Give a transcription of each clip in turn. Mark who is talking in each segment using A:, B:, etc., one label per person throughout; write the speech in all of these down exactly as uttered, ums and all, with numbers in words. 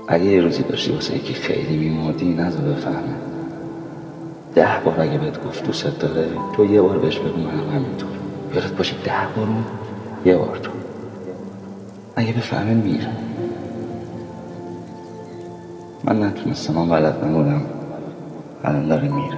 A: اگه یه روزی داشتی واسه یکی خیلی میمردی نذار بفهمه. ده بار اگه بهت گفت دوست داره تو یه بار بهش بگو منم همینطور. یادت باشه ده بار اون یه بار تو. اگه بفهمه میره. من نتونستم، من بلد نبودم. الان داره میره.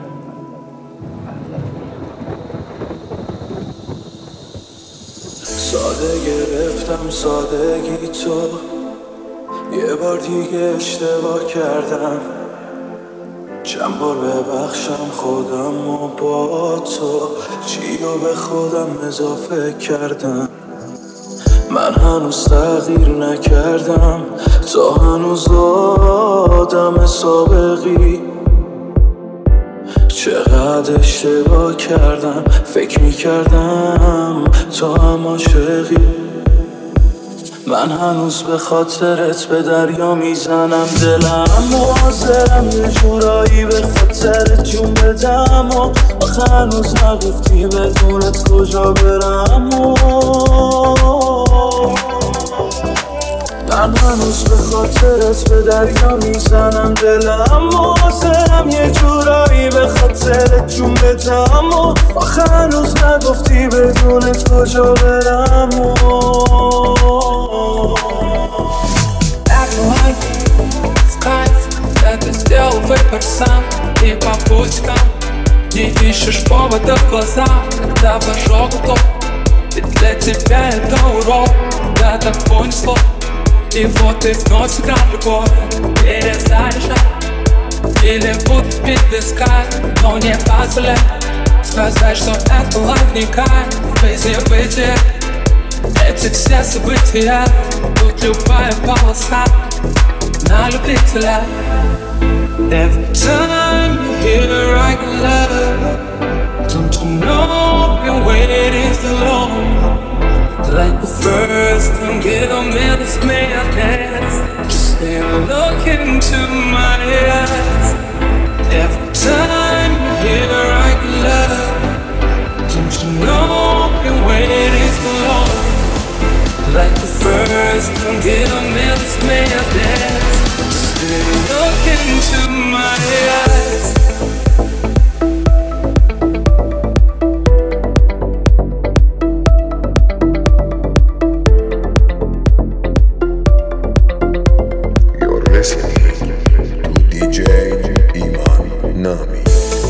B: ساده گرفتم سادگی تو، یه بار دیگه اشتباه کردم. چند بار ببخشم خودم و با تو چیو به خودم اضافه کردم. من هنوز تغییر نکردم، تو هنوز آدم سابقی. چقدر اشتباه کردم، فکر میکردم تو هم عاشقی. من هنوز به خاطرت به دریا میزنم دلم، حاضرم یه جورایی به خاطرت جون بدم. و آخه هنوز نگفتی بدونت کجا برم. و من هنوز به خاطرت به دریا میزنم دلم، حاضرم یه جورایی به خاطرت جون بدم. و آخه هنوز نگفتی بدونت کجا برم.
C: И по пустякам не ищешь повода в глаза, когда в ожогу топ. Ведь для тебя это урок, да так понесло. И вот ты вновь сыграл любовь, перезаряжай. Или будут пить виска, но не позволяй сказать, что это лавника жизни бытия. Эти все события, тут любая полоса на любителя. Every time you hear I can love, don't you know you're waiting so long? Like the first time, give a million minutes. Just stay and look into my eyes. Every time you hear I can love, don't you know you're waiting so long? Like the first time, give a million minutes. Look into my eyes.
D: You're listening to دی جی ایمان نامی.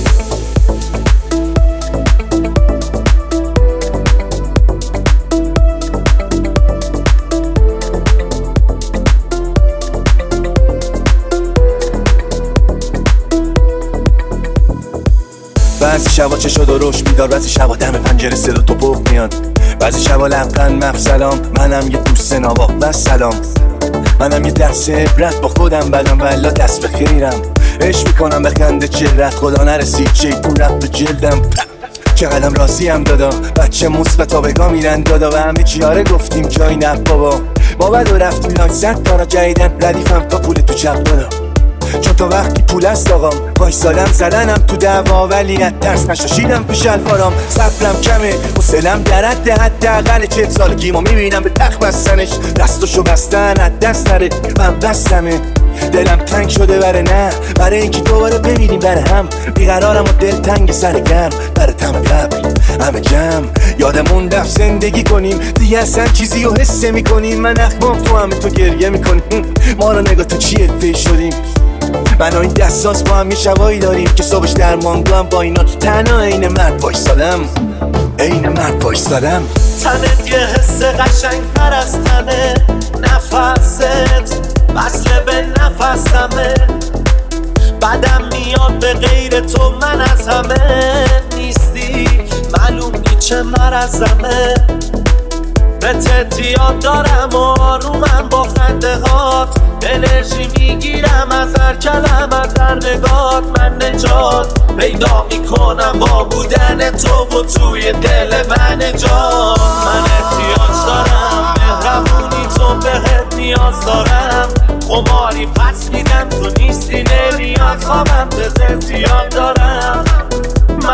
E: بعضی شبا چشا درشت بیدار، بعضی شبا دم پنجره صدا تو بغ میاد، بعضی شبا لبخند مف سلام. منم یه دوست نوا بس سلام. منم یه دست عبرت با خودم بدم والا دست بخیرم. عشق میکنم بخنده چهرت، خدا نرسید شیطون رفت به جلدم. چقدرم راضیم دادا، بچه مثبت آبگاه میرن دادا. و همه چیاره گفتیم جایی نه بابا، ما بعد و رفتیم لاک زد کارا جدیدن. ردیفم تا پول تو چپ دادا، چون تا وقتی پول است آقام. وایسادم زدنم تو دعوا ولی از ترس نشاشیدم پیش الفارام. صبرم کمه حوصله‌ام در حد حداقل چهل سالگیمو میبینم به تخت بستنش. دستاشو بستن از دست نره، من بستمه. دلم تنگ شده بره نه، برای اینکه دوباره ببینیم بره هم. بیقرارم و دل تنگ سر گرم، بره تم قبل همه جمع. یادمون رفت زندگی کنیم دیگه، اصلا چیزی رو حس میکنیم. من اخمام تو همه تو گریه میکنیم. ما رو نگاه تو چی افته شدیم. من و این دستاس با هم یه شبایی داریم که صبحش در مانگو هم با اینا تنها این مرد وایسادم. این مرد وایسادم.
B: تنت یه حس قشنگ تر از تنه، نفست وصل به نفسمه. بعدم میاد به غیر تو من از همه نیستی، معلوم نی چه مرزمه. به تتیاد دارم و آرومم با خنده هات. انرژی میگیرم از هر کلمت هر نگات. من نجات پیدا میکنم با بودن تو و توی دل من نجات. من احتیاج دارم مهربونی تو بهت نیاز دارم. قماری پس میدم تو نیستی نمیاد خوابم به زیاد دارم. من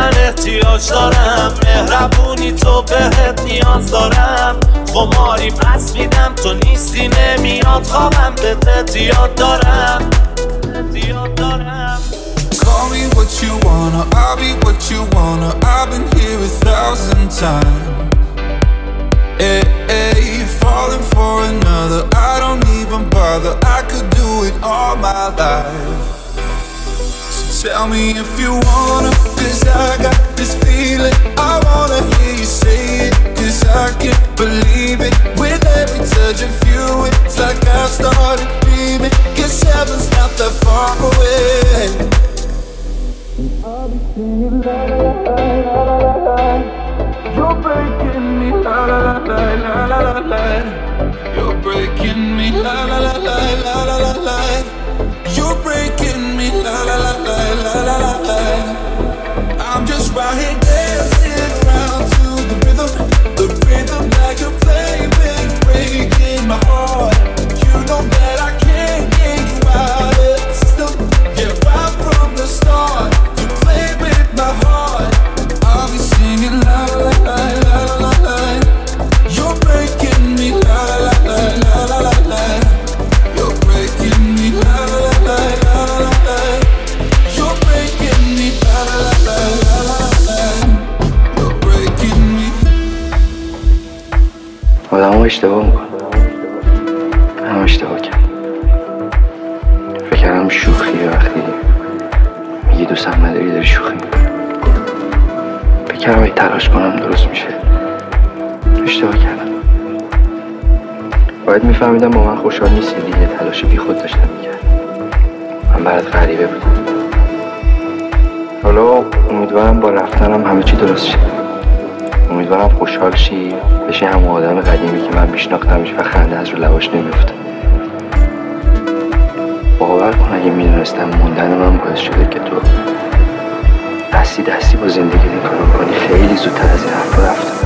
B: من احتیاج دارم، مهربونی تو بهت نیاز دارم، خماری پس میدم تو نیستی نمیاد خوابم بهت یاد دارم یاد دارم.
F: Call me what you wanna, I'll be what you wanna. I've been here a thousand times. Hey, hey, falling for another, I don't even bother. I could do it all my life. So tell me if you wanna, cause I got this feeling. I wanna hear you say it, cause I can't believe it. With every touch of you, it's like I started dreaming. Cause heaven's not that far away. I'll be singing la la la la la la la. You're breaking me la la la la la la la. You're breaking me la la la la la la la la. You're breaking me la la la la la la la la. I'm just right here dancing around to the rhythm, the rhythm that you play with, breaking my heart. You know that I can't get you out of the system. Yeah, right from the start. My heart, I'll be singing la la la la la la. You're breaking me la la la la la la la. You're breaking me la la la la la la. You're breaking me la la la la la la. You're breaking me.
A: آدم‌ها اشتباه میکنن. هم اشتباه کردم. فکر کردم شوخیه وقتی میگی دوستم نداری داری شوخی میکنی. فکر کردم اگه تلاش کنم درست میشه. اشتباه کردم. باید میفهمیدم با من خوشحال نیستی دیگه. تلاش بی خود داشتم میکردم. من برات غریبه بودم. حالا امیدوارم با رفتنم همه چی درست شه. امیدوارم خوشحال شی بشه همون آدم قدیمی که من میشناختمش و خنده از رو لباش نمیفته. باور کن اگه میدونستم موندن من باعث شده که تو دستی دستی با زندگی این کارو کنی خیلی زودتر از این حرفا رفتم.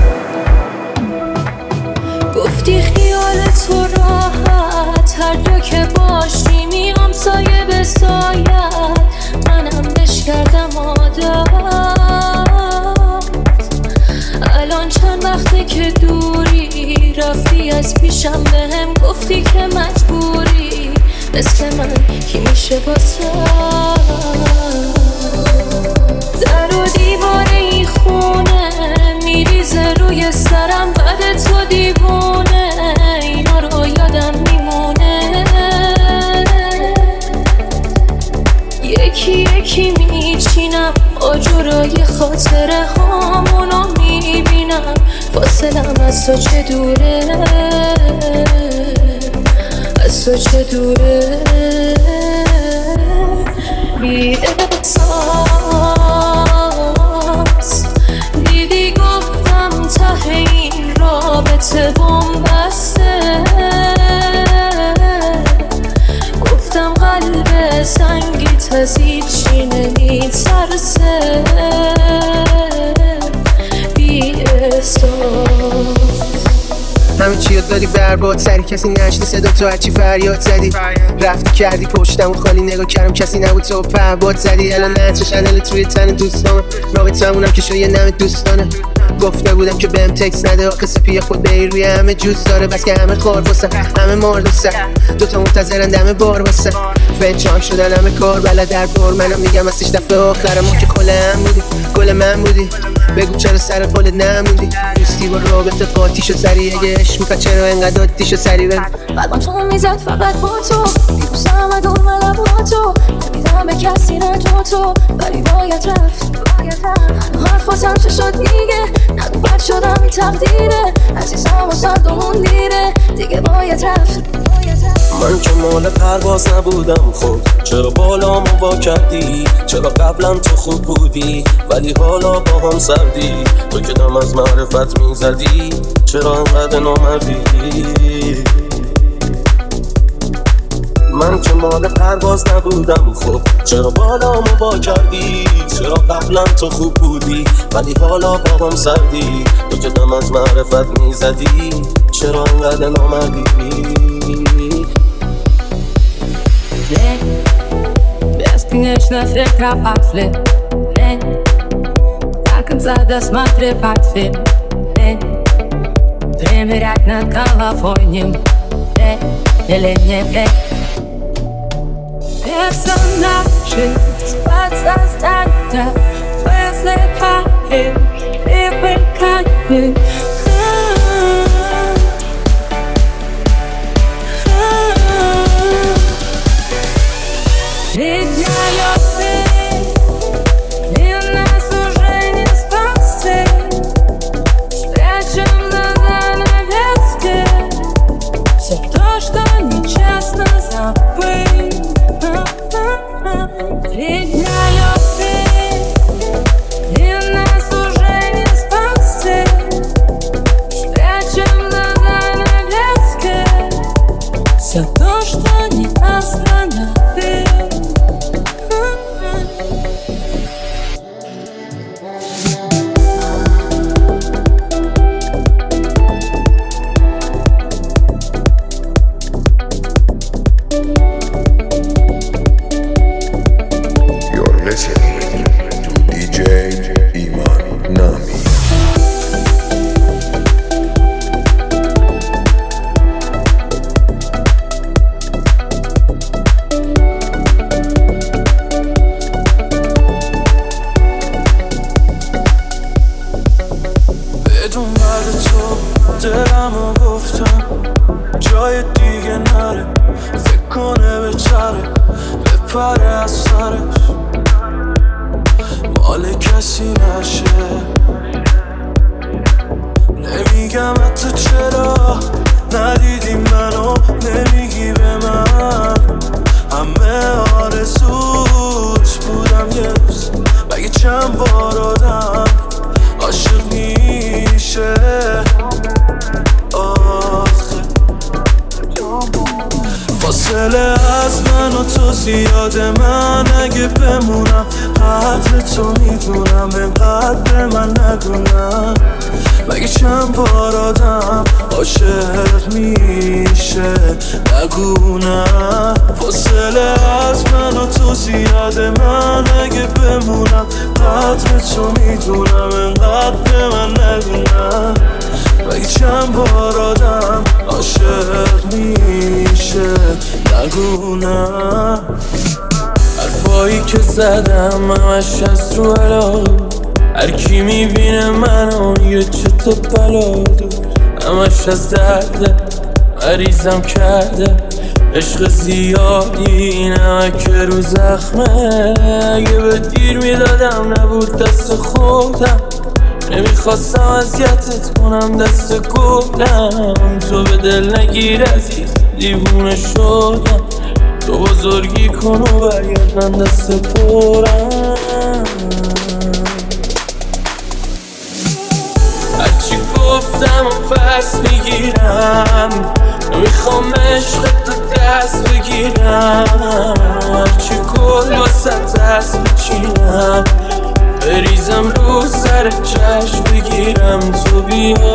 G: گفتی خیال تو راحت هر جا که باشی میام سایه به سایت، منم بش کردم عادت. الان چند وقته که دوری رفتی از پیشم بهم گفتی که مجبوری مثل من کی میشه واسه در و دیوار این خونه میریزه روی سرم بعد تو دیوونه اینا رو یادم میمونه یکی یکی میچینم آجورای خاطره هامونو میبینم فاصلم از تو چه دوره از تو چه دوره بی احساس دیدی گفتم ته این رابطه بومبسته گفتم قلب سنگیت از هیچی نمیترسه بی احساس
H: همه چی یاد دادی برباد سری کسی نشنی صدا تو هرچی فریاد زدی رفتی کردی پشتمون خالی نگاه کردم کسی نبود تو پهباد زدی الان نهچه شنل توی تن دوستان رابطمونم که شو یه نم دوستانه گفته بودم که بهم تکس نده آخه سپی خود بری روی همه جوز داره بس که همه خار بسن همه مار دوستن دوتا منتظرن دم بار بسن فنچام شدن همه کار بلد در بار منم میگم از سیش دفعه آخرمون که کل هم بودی گل من بودی بگو چرا سر قولت نموندی دوستی با رابطه قاطی شد سریع اگه عشق میکرد چرا انقدر عادی شد سریع بگو
G: قلبم تو میزد فقط با تو بیروسم و دور ملب با تو نمیدم به کسی نه تو تو ولی باید رفت هنو حرفاتم چه شد میگه نگو بد شدم این تقدیره عزیزم و صدامون دیره دیگه باید رفت
B: من که مال پرواز نبودم خب چرا بالامو وا کردی چرا قبلا تو خوب بودی ولی حالا با هم سردی تو که دم از معرفت میزدی چرا انقدر نامردی من که مال پرواز نبودم خب چرا بالامو وا کردی چرا قبلا تو خوب بودی ولی حالا با هم سردی تو که دم از معرفت میزدی چرا انقدر نامردی
G: Ven, ves que es la cerca pafle Ven, Солнце досматривать фильм. Примерять над головой не мне или не мне. Персонажи с подсознания вызывает привыкание. Три дня любви, и нас уже не спасти. Спрячем за занавески все то, что нечестно забыть. Три дня любви, и нас уже не спасти. Спрячем за занавески все то, что не остановить.
I: حرفایی که زدم همش از رو علاقه. هر کی میبینه منو یه چطور بلا دار. همش از درده مریضم کرده. عشق زیادی نمک رو زخمه. اگه به دیر میدادم نبود دست خودم. نمیخواستم اذیتت کنم دست گلم. تو به دل نگیر عزیز دیوونه شدم. تو بزرگی کن و برگرد من دست پرم. هرچی گفتم و پس میگیرم. نمیخوام عشق تو دست بگیرم. هرچی گل واسه دست بچینم. بریزم رو سر چشم بگیرم تو بیا.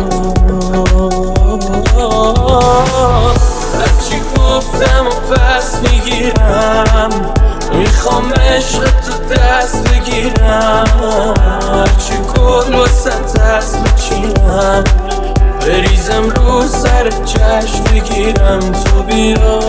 I: هرچی گفتم و پس میگیرم. میخوام عشق تو دست بگیرم. هرچی گل واسه دست بچینم. بریزم رو سر چشم بگیرم تو بیا.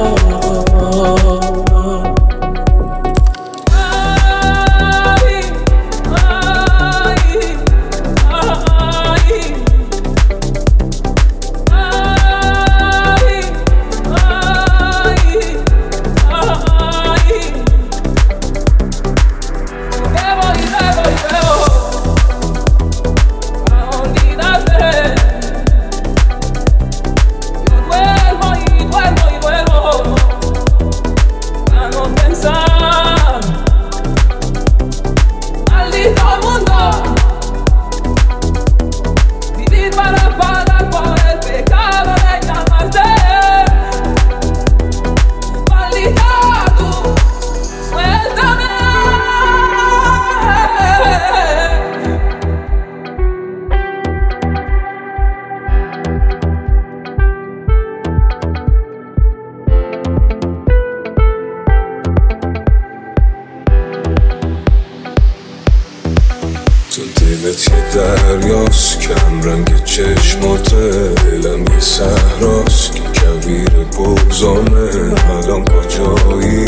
D: چشمات دلم یه صحراست که کویر بغضامه. الان کجایی؟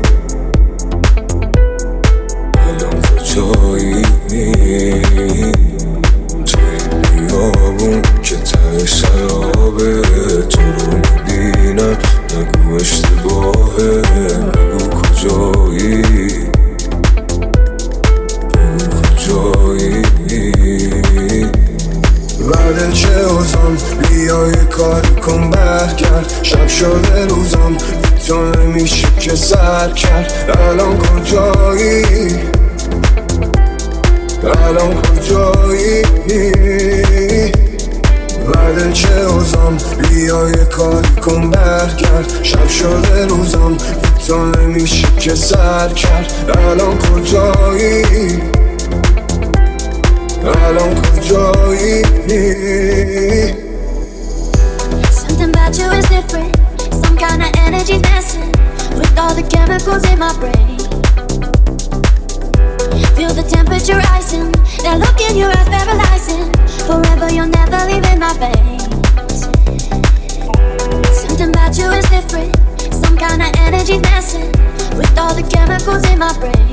D: الان کجایی؟ توی بیابون که ته سرابه تو رو میبینم، نگو اشتباهه، بگو کجایی؟ بگو کجایی؟ بعد چه اوزم بیا یه کاری کن برگرد، شب شده روزم تو نمیشه که سر کرد. الان کجایی؟ الان کجایی؟ بعد چه اوزم بیا یه کاری کن برگرد، شب شده روزم تو نمیشه که سر کرد. الان کجایی؟ الان کجایی؟
G: Something about you is different. Some kind of energy's messing with all the chemicals in my brain. Feel the temperature rising, that look in your eyes paralyzing. Forever you'll never leave in my veins. Something about you is different. Some kind of energy's messing with all the chemicals in my brain.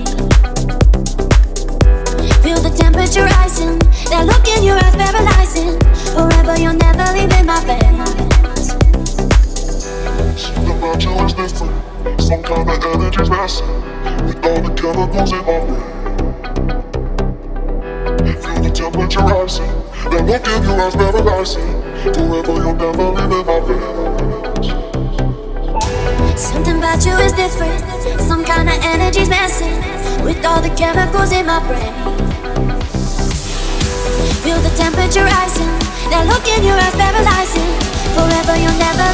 G: Feel the temperature rising, that look in your eyes paralyzing. Forever you'll never leave in my veins.
J: Something about you is different. Some kind of energy's messing with all the chemicals in my brain. Feel the temperature rising, that look in your eyes paralyzing. Forever you'll never leave in my veins.
G: Something about you is different. Some kind of energy's messing with all the chemicals in my brain. Feel the temperature rising, that look in your eyes paralyzing. Forever you'll never